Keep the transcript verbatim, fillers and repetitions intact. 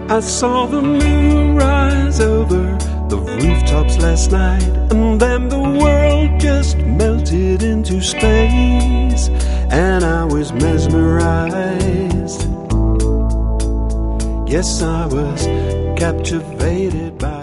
I saw the moon rise over the rooftops last night, and then the world just melted into space, and I was mesmerized. Yes, I was captivated by